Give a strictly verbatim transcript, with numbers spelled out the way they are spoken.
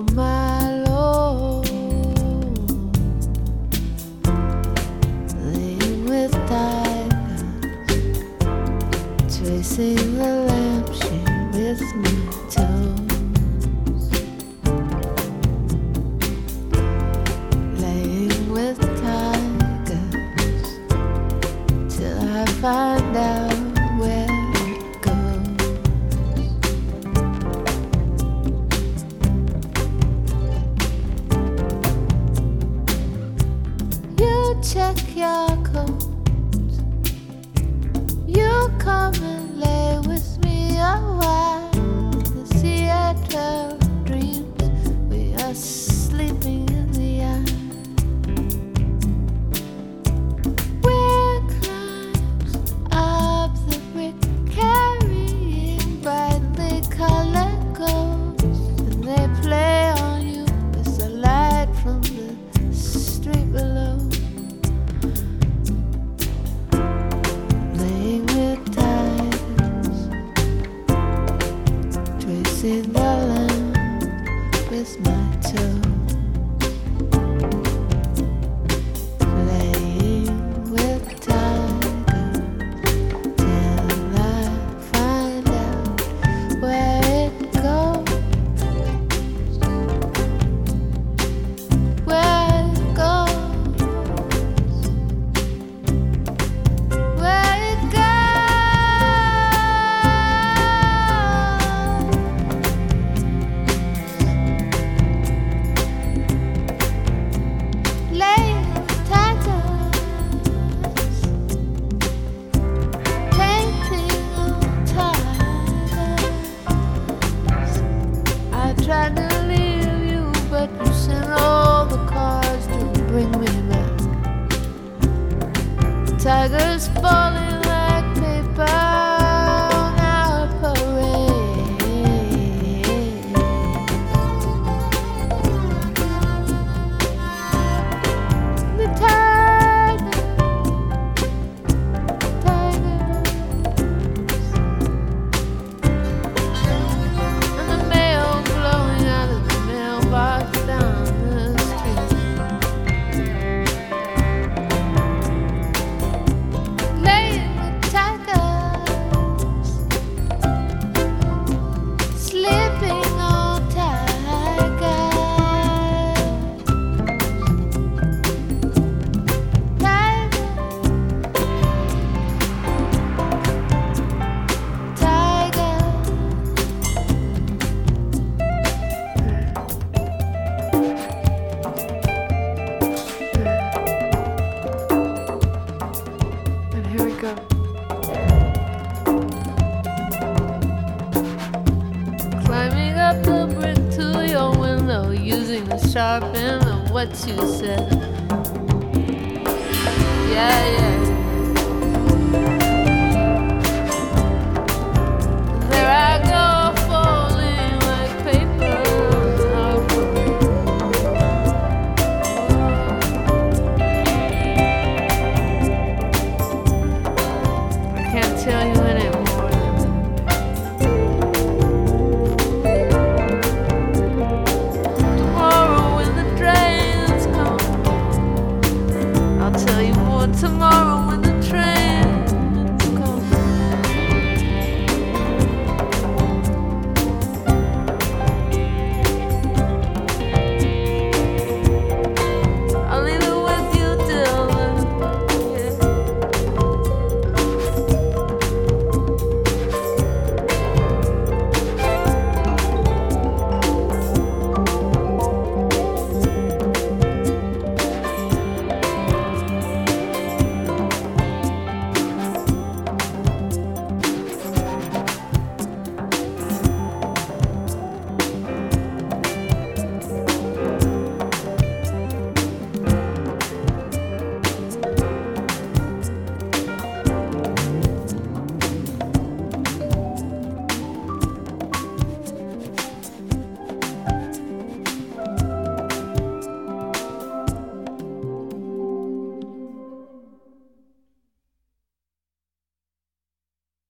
all my Lord, laying with tigers, tracing the lampshade with my toes, laying with tigers till I find out where it goes. You check your coat, you come and lay with me a while. The Seattle dreams, we are sleeping in the eye. We're climbs up the brick, carrying brightly colored ghosts, and they play on you with the light from the street below. Playing with tigers, tracing the land with my toe. Playing with tigers till I find out where it goes. Where it goes. Where it goes. Laying with tigers, painting on tigers. I tried to leave you, but you sent all the cars to bring me back. Tigers falling like paper on our parade. The tigers, tigers, and the mail blowing out of the mailbox down the street. Laying with tigers, sleeping on tigers. Tiger, tiger. And here we go. Climbing up the brick to your window, using the sharp end of what you said. Yeah, yeah.